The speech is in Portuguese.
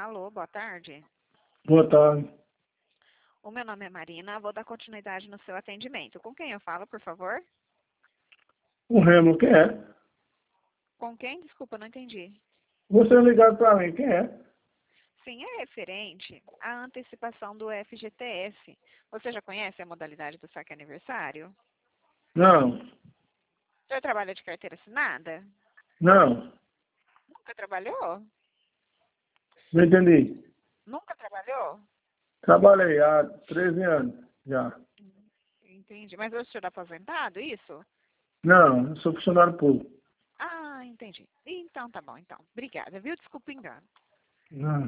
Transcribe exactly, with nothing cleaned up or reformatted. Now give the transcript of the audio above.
Alô, boa tarde. Boa tarde. O meu nome é Marina, vou dar continuidade no seu atendimento. Com quem eu falo, por favor? O Remo, quem é? Com quem? Desculpa, não entendi. Você é ligado para mim, quem é? Sim, é referente à antecipação do F G T S. Você já conhece a modalidade do saque aniversário? Não, Já trabalha de carteira assinada? não, Nunca trabalhou? não entendi. Nunca trabalhou? Trabalhei há treze anos já. Entendi. Mas o senhor é aposentado, isso? Não, eu sou funcionário público. Ah, entendi. Então tá bom, então. Obrigada, viu? Desculpa o engano. Não.